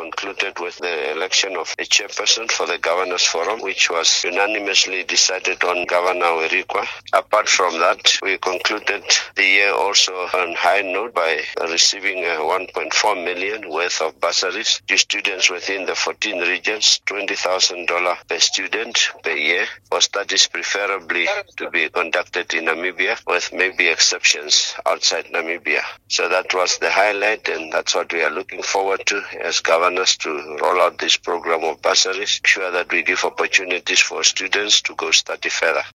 concluded with the election of a chairperson for the Governors Forum, which was unanimously decided on Governor Werikwa. Apart from that, we concluded the year also on high note by receiving 1.4 million worth of bursaries to students within the 14 regions, $20,000 per student per year, for studies preferably to be conducted in Namibia, with maybe exceptions outside Namibia. So that was the highlight, and that's what we are looking forward to as governors, to roll out this program of bursaries, sure that we give opportunities for students to go study further.